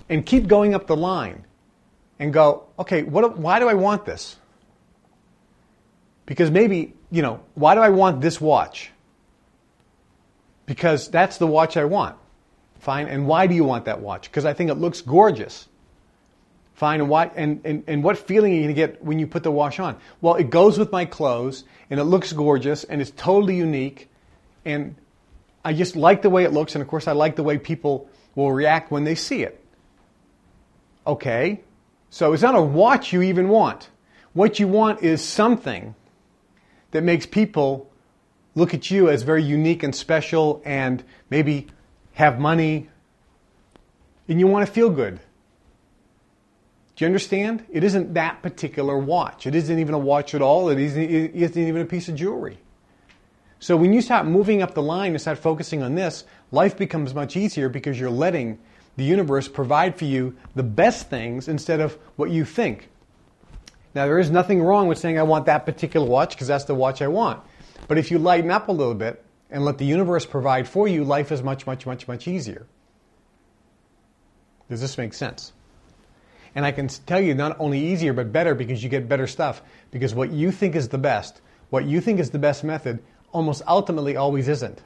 and keep going up the line and go, okay, why do I want this? Because maybe, why do I want this watch? Because that's the watch I want. Fine. And why do you want that watch? Because I think it looks gorgeous. Fine. And why? And what feeling are you going to get when you put the watch on? Well, it goes with my clothes, and it looks gorgeous, and it's totally unique, and I just like the way it looks, and of course I like the way people will react when they see it. Okay. So it's not a watch you even want. What you want is something that makes people look at you as very unique and special and maybe have money, and you want to feel good. Do you understand? It isn't that particular watch. It isn't even a watch at all. It isn't even a piece of jewelry. So when you start moving up the line and start focusing on this, life becomes much easier because you're letting the universe provide for you the best things instead of what you think. Now, there is nothing wrong with saying I want that particular watch because that's the watch I want. But if you lighten up a little bit and let the universe provide for you, life is much, much, much, much easier. Does this make sense? And I can tell you not only easier, but better because you get better stuff. Because what you think is the best, what you think is the best method, almost ultimately always isn't.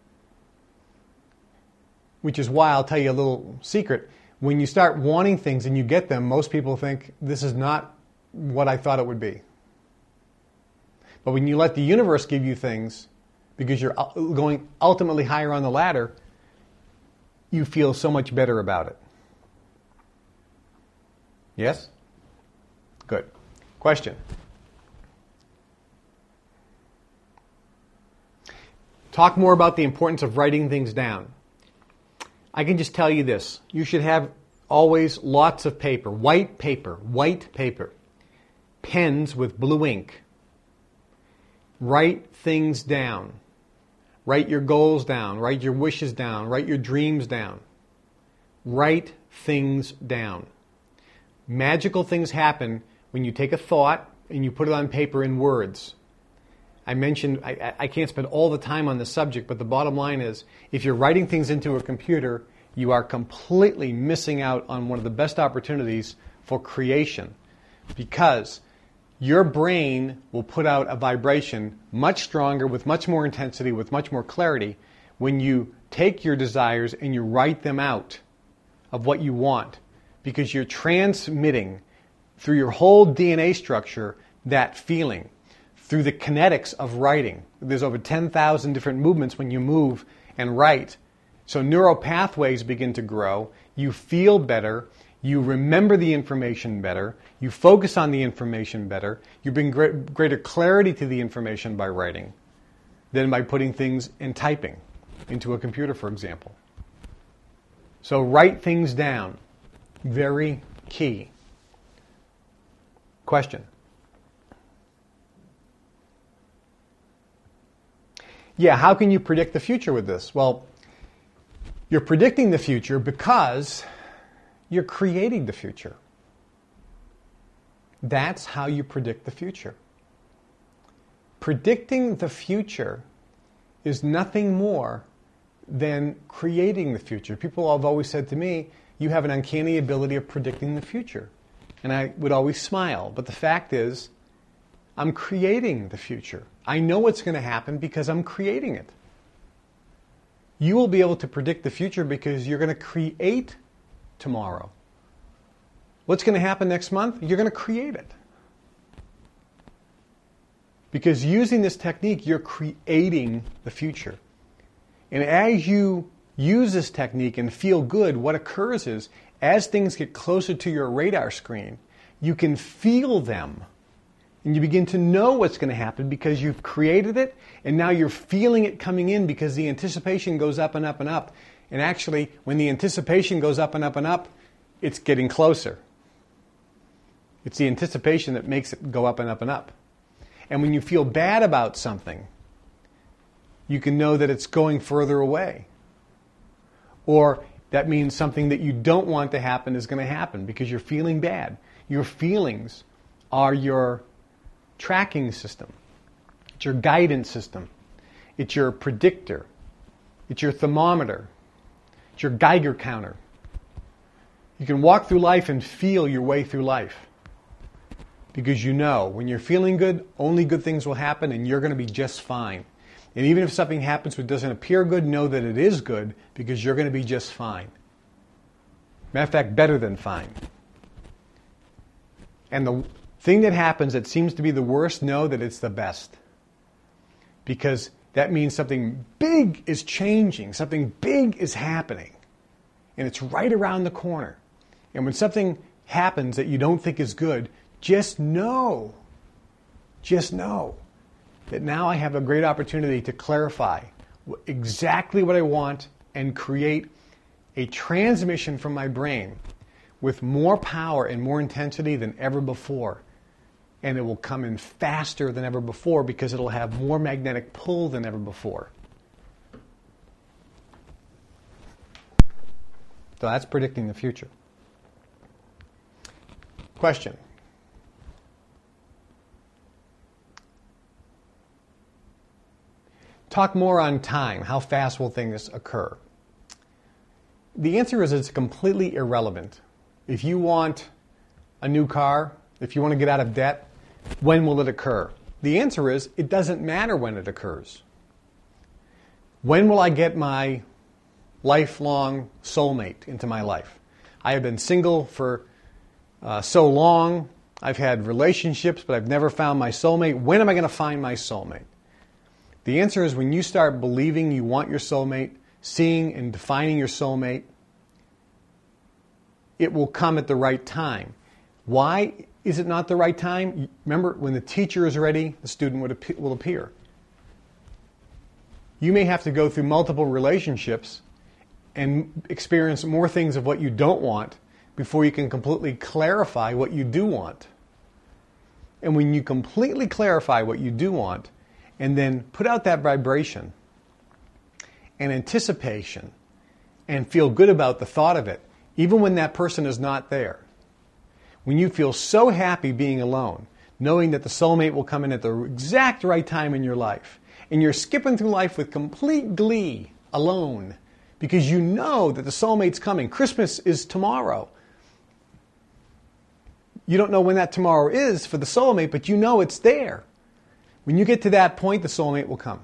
Which is why I'll tell you a little secret. When you start wanting things and you get them, most people think this is not what I thought it would be. But when you let the universe give you things, because you're going ultimately higher on the ladder, you feel so much better about it. Yes? Good. Question. Talk more about the importance of writing things down. I can just tell you this. You should have always lots of paper, white paper, pens with blue ink. Write things down. Write your goals down. Write your wishes down. Write your dreams down. Write things down. Magical things happen when you take a thought and you put it on paper in words. I mentioned, I can't spend all the time on this subject, but the bottom line is, if you're writing things into a computer, you are completely missing out on one of the best opportunities for creation. Because your brain will put out a vibration much stronger, with much more intensity, with much more clarity, when you take your desires and you write them out of what you want. Because you're transmitting through your whole DNA structure that feeling, through the kinetics of writing. There's over 10,000 different movements when you move and write. So neural pathways begin to grow. You feel better. You remember the information better. You focus on the information better. You bring greater clarity to the information by writing than by putting things in typing into a computer, for example. So write things down. Very key. Question. Yeah, how can you predict the future with this? Well, you're predicting the future because you're creating the future. That's how you predict the future. Predicting the future is nothing more than creating the future. People have always said to me, you have an uncanny ability of predicting the future. And I would always smile. But the fact is, I'm creating the future. I know what's going to happen because I'm creating it. You will be able to predict the future because you're going to create tomorrow. What's going to happen next month? You're going to create it. Because using this technique, you're creating the future. And as you use this technique and feel good, what occurs is, as things get closer to your radar screen, you can feel them. And you begin to know what's going to happen because you've created it, and now you're feeling it coming in because the anticipation goes up and up and up. And actually, when the anticipation goes up and up and up, it's getting closer. It's the anticipation that makes it go up and up and up. And when you feel bad about something, you can know that it's going further away. Or that means something that you don't want to happen is going to happen because you're feeling bad. Your feelings are your tracking system. It's your guidance system. It's your predictor. It's your thermometer. It's your Geiger counter. You can walk through life and feel your way through life. Because you know, when you're feeling good, only good things will happen and you're going to be just fine. And even if something happens which doesn't appear good, know that it is good because you're going to be just fine. Matter of fact, better than fine. And the thing that happens that seems to be the worst, know that it's the best. Because that means something big is changing, something big is happening. And it's right around the corner. And when something happens that you don't think is good, just know that now I have a great opportunity to clarify exactly what I want and create a transmission from my brain with more power and more intensity than ever before. And it will come in faster than ever before because it'll have more magnetic pull than ever before. So that's predicting the future. Question. Talk more on time. How fast will things occur? The answer is it's completely irrelevant. If you want a new car, if you want to get out of debt, when will it occur? The answer is it doesn't matter when it occurs. When will I get my lifelong soulmate into my life? I have been single for so long. I've had relationships, but I've never found my soulmate. When am I going to find my soulmate? The answer is when you start believing you want your soulmate, seeing and defining your soulmate, it will come at the right time. Why is it not the right time? Remember, when the teacher is ready, the student will appear. You may have to go through multiple relationships and experience more things of what you don't want before you can completely clarify what you do want. And when you completely clarify what you do want, and then put out that vibration and anticipation and feel good about the thought of it, even when that person is not there. When you feel so happy being alone, knowing that the soulmate will come in at the exact right time in your life, and you're skipping through life with complete glee, alone, because you know that the soulmate's coming. Christmas is tomorrow. You don't know when that tomorrow is for the soulmate, but you know it's there. When you get to that point, the soulmate will come.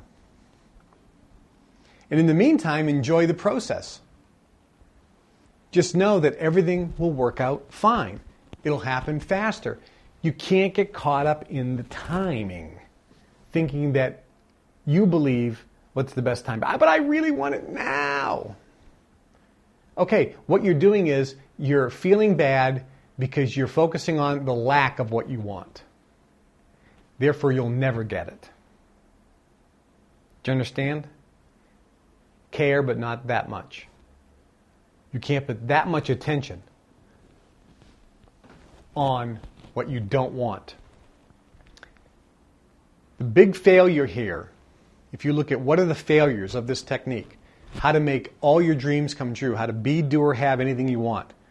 And in the meantime, enjoy the process. Just know that everything will work out fine. It'll happen faster. You can't get caught up in the timing, thinking that you believe what's the best time. But I really want it now. Okay, what you're doing is you're feeling bad because you're focusing on the lack of what you want. Therefore, you'll never get it. Do you understand? Care, but not that much. You can't put that much attention on what you don't want. The big failure here, if you look at what are the failures of this technique, how to make all your dreams come true, how to be, do, or have anything you want.